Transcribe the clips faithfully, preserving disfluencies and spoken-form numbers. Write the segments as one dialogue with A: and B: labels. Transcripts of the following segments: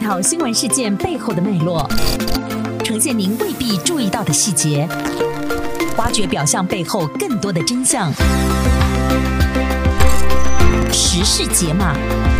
A: 条新闻事件背后的脉络，呈现您未必注意到的细节，挖掘表象背后更多的真相。时事解码。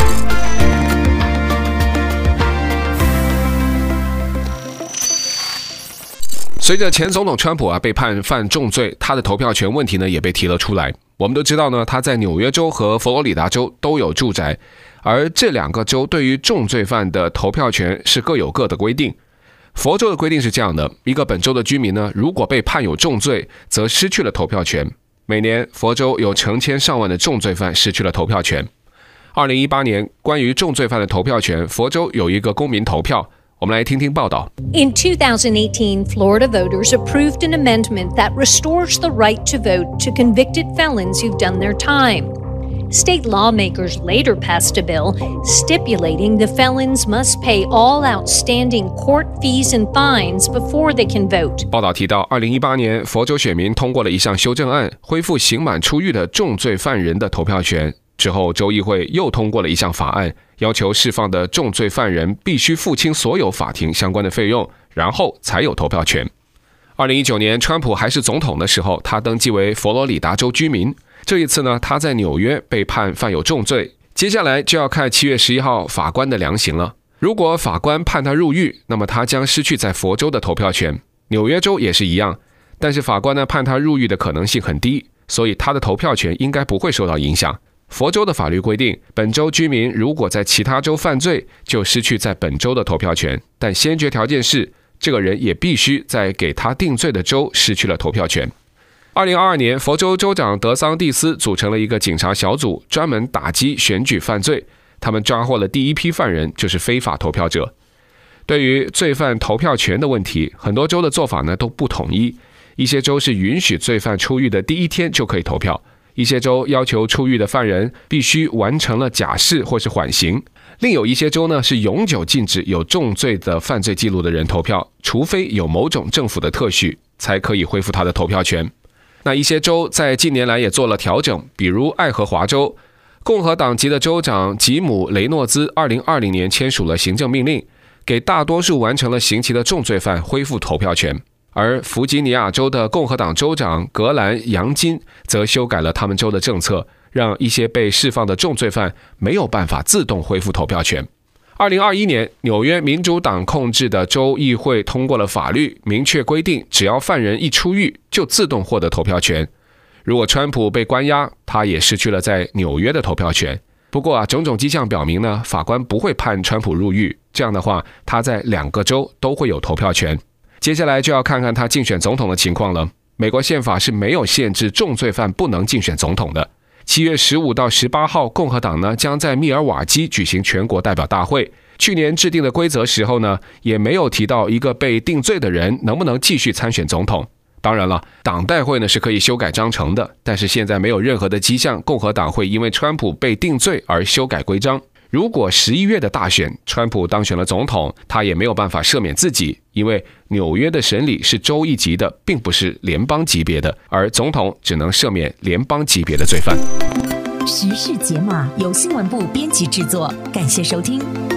B: 随着前总统川普啊被判犯重罪，他的投票权问题呢也被提了出来。我们都知道呢，他在纽约州和佛罗里达州都有住宅，而这两个州对于重罪犯的投票权是各有各的规定。佛州的规定是这样的，一个本州的居民呢，如果被判有重罪，则失去了投票权。每年佛州有成千上万的重罪犯失去了投票权。二零一八年，关于重罪犯的投票权，佛州有一个公民投票。我们来听听报道。
C: In two thousand eighteen, Florida voters approved an amendment that restores the right to vote to convicted felons who've done their time. State lawmakers later passed a bill stipulating the felons must pay all outstanding court fees and fines before they can vote.
B: 报道提到，二零一八年佛州选民通过了一项修正案，恢复刑满出狱的重罪犯人的投票权。之后，州议会又通过了一项法案，要求释放的重罪犯人必须付清所有法庭相关的费用，然后才有投票权。二零一九年，川普还是总统的时候，他登记为佛罗里达州居民。这一次呢，他在纽约被判犯有重罪。接下来就要看七月十一号法官的量刑了。如果法官判他入狱，那么他将失去在佛州的投票权。纽约州也是一样，但是法官呢判他入狱的可能性很低，所以他的投票权应该不会受到影响。佛州的法律规定，本州居民如果在其他州犯罪，就失去在本州的投票权，但先决条件是这个人也必须在给他定罪的州失去了投票权。二零二二年，佛州州长德桑蒂斯组成了一个警察小组，专门打击选举犯罪。他们抓获了第一批犯人，就是非法投票者。对于罪犯投票权的问题，很多州的做法呢都不统一。一些州是允许罪犯出狱的第一天就可以投票，一些州要求出狱的犯人必须完成了假释或是缓刑，另有一些州呢是永久禁止有重罪的犯罪记录的人投票，除非有某种政府的特许，才可以恢复他的投票权。那一些州在近年来也做了调整，比如爱荷华州，共和党籍的州长吉姆·雷诺兹二零二零年签署了行政命令，给大多数完成了刑期的重罪犯恢复投票权。而弗吉尼亚州的共和党州长格兰·杨金则修改了他们州的政策，让一些被释放的重罪犯没有办法自动恢复投票权。二零二一年，纽约民主党控制的州议会通过了法律，明确规定只要犯人一出狱就自动获得投票权。如果川普被关押，他也失去了在纽约的投票权。不过啊，种种迹象表明呢，法官不会判川普入狱，这样的话，他在两个州都会有投票权。接下来就要看看他竞选总统的情况了。美国宪法是没有限制重罪犯不能竞选总统的。七月十五到十八号，共和党呢将在密尔瓦基举行全国代表大会。去年制定的规则时候呢，也没有提到一个被定罪的人能不能继续参选总统。当然了，党代会呢是可以修改章程的，但是现在没有任何的迹象，共和党会因为川普被定罪而修改规章。如果十一月的大选川普当选了总统，他也没有办法赦免自己，因为纽约的审理是州一级的，并不是联邦级别的，而总统只能赦免联邦级别的罪犯。
A: 时事解码由新闻部编辑制作，感谢收听。